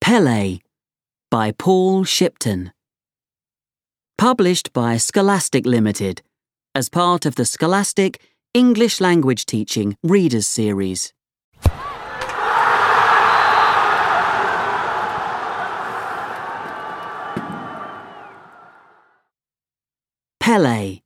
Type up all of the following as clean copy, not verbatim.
Pele by Paul Shipton. Published by Scholastic Limited as part of the Scholastic English Language Teaching Readers Series. Pele.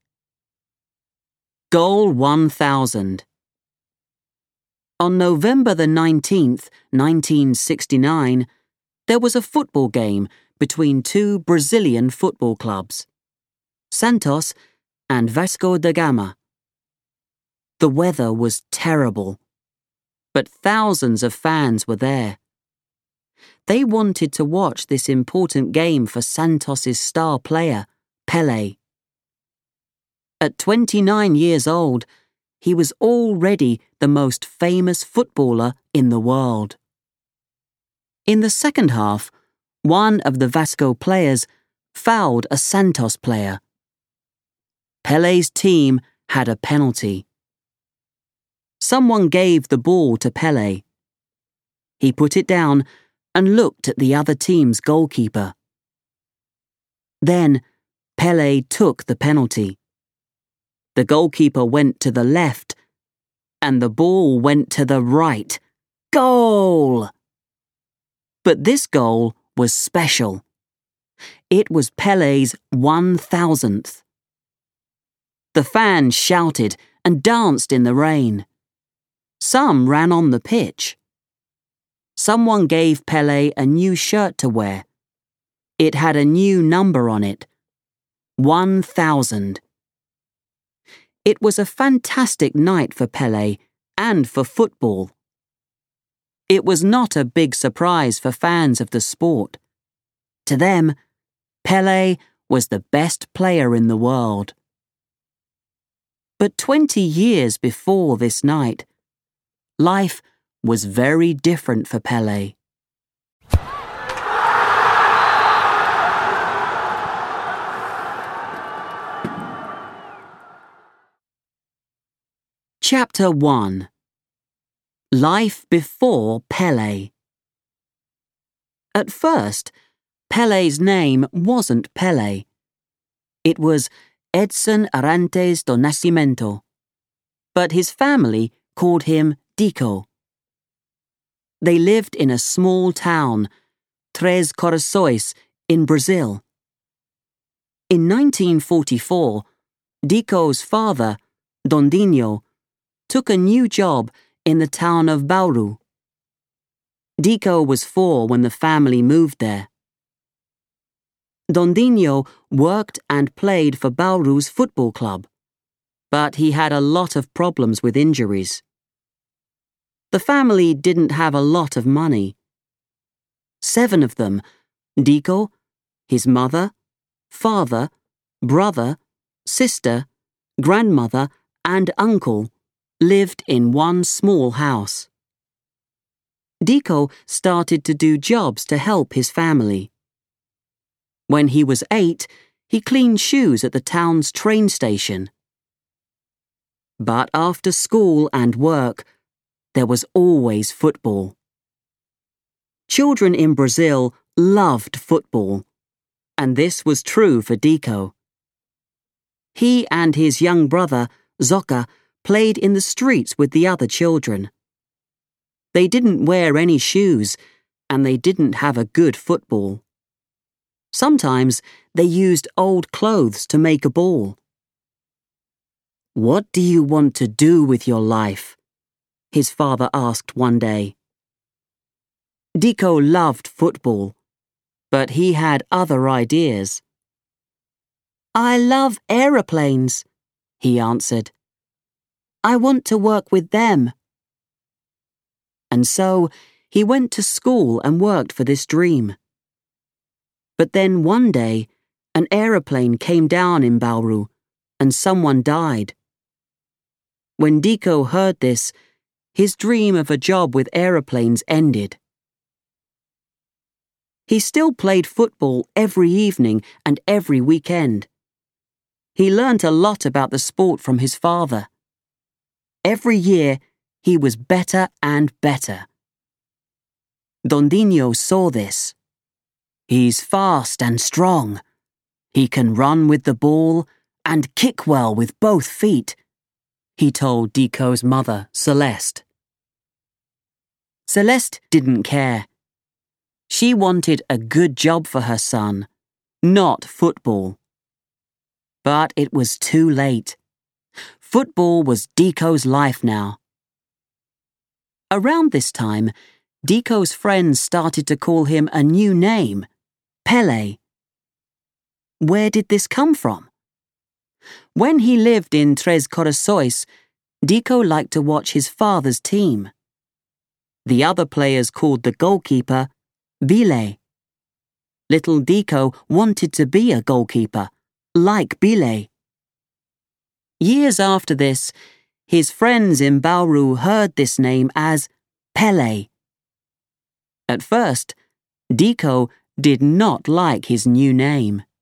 Goal 1000. On November the 19th, 1969, there was a football game between two Brazilian football clubs, Santos and Vasco da Gama. The weather was terrible, but thousands of fans were there. They wanted to watch this important game for Santos's star player, Pele. At 29 years old, he was already the most famous footballer in the world. In the second half, one of the Vasco players fouled a Santos player. Pele's team had a penalty. Someone gave the ball to Pele. He put it down and looked at the other team's goalkeeper. Then Pele took the penalty. The goalkeeper went to the left, and the ball went to the right. Goal! But this goal was special. It was Pele's 1000th. The fans shouted and danced in the rain. Some ran on the pitch. Someone gave Pele a new shirt to wear. It had a new number on it, 1000. It was a fantastic night for Pele and for football. It was not a big surprise for fans of the sport. To them, Pele was the best player in the world. But 20 years before this night, life was very different for Pele. Chapter 1. Life before Pele. At first, Pele's name wasn't Pele. It was Edson Arantes do Nascimento, but his family called him Deco. They lived in a small town, Três Corações, in Brazil. In 1944, Deco's father, Dondinho, took a new job in the town of Bauru. Deco was 4 when the family moved there. Dondinho worked and played for Bauru's football club, but he had a lot of problems with injuries. The family didn't have a lot of money. 7 of them, Deco, his mother, father, brother, sister, grandmother, and uncle, lived in one small house. Deco started to do jobs to help his family. When he was 8, he cleaned shoes at the town's train station. But after school and work, there was always football. Children in Brazil loved football, and this was true for Deco. He and his young brother, Zoka, played in the streets with the other children. They didn't wear any shoes, and they didn't have a good football. Sometimes they used old clothes to make a ball. "What do you want to do with your life?" his father asked one day. Deco loved football, but he had other ideas. "I love aeroplanes," he answered. "I want to work with them." And so he went to school and worked for this dream. But then one day, an aeroplane came down in Bauru, and someone died. When Deco heard this, his dream of a job with aeroplanes ended. He still played football every evening and every weekend. He learnt a lot about the sport from his father. Every year, he was better and better. Dondinho saw this. "He's fast and strong. He can run with the ball and kick well with both feet," he told Deco's mother, Celeste. Celeste didn't care. She wanted a good job for her son, not football. But it was too late. Football was Deco's life now. Around this time, Deco's friends started to call him a new name, Pele. Where did this come from? When he lived in Tres Corações, Deco liked to watch his father's team. The other players called the goalkeeper Bile. Little Deco wanted to be a goalkeeper, like Bile. Years after this, his friends in Bauru heard this name as Pele. At first, Deco did not like his new name.